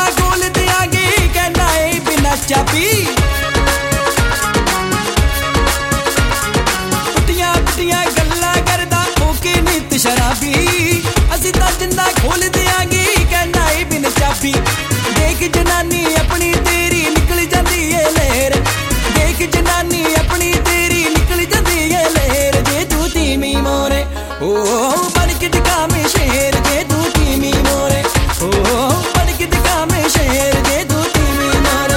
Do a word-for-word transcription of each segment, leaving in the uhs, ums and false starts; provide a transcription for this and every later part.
जिन्ना खोल दियांगे कहना है बिना चाबी। पुट्टियां पुट्टियां गल्लां करदा ओके नित शराबी। असीं तां जिन्ना खोल दियांगे कहना है बिना चाबी। देख जनानी अपनी तेरी निकल जांदी है लहर। देख जनानी अपनी तेरी निकल जांदी है लहर। जे तू धीमी मोरे ओ बन के दिखा में शेर। जे तू धीमी मोरे ओ बन के दिखा में शेर। जे तू धीमी मोरे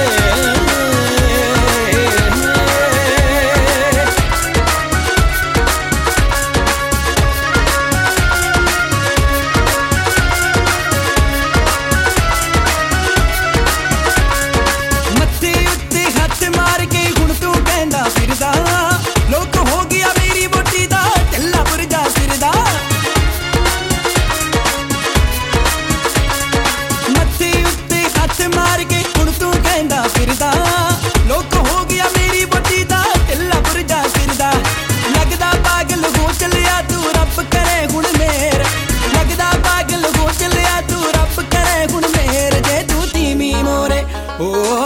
मत्थे उत्ते हथ मार के हुण तू कहंदा फिरदा। लोक हो गया मेरी बोटी दा ढिल्ला पुरजा सिरदा। मत्थे उत्ते हथ मार के हुण तू कहंदा फिरदा। लोक हो गया मेरी बोटी दा ढिल्ला पुरजा सिरदा। लगदा पागल हो चलिया तू रब करे हुण मेहर। लगदा पागल हो चलिया तू रब करे हुण मेहर। जे तू धीमी मोरे ओ